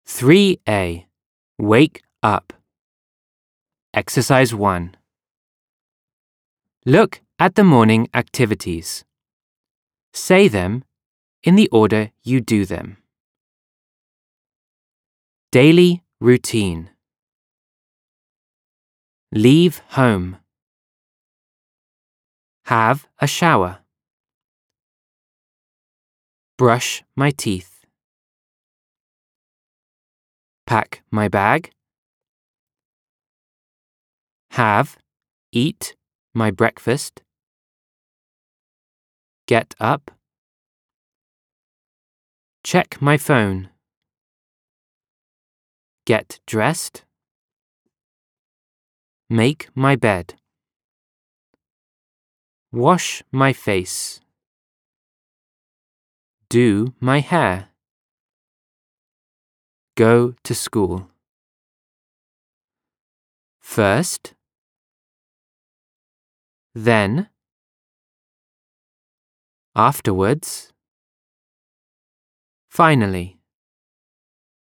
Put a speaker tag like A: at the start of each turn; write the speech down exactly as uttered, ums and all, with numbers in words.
A: three A. Wake up. Exercise one. Look at the morning activities. Say them in the order you do them. Daily routine. Leave home. Have a shower. Brush my teeth. Pack my bag. Have, eat my breakfast. Get up. Check my phone. Get dressed. Make my bed. Wash my face. Do my hair. Go to school. First, then, afterwards, finally.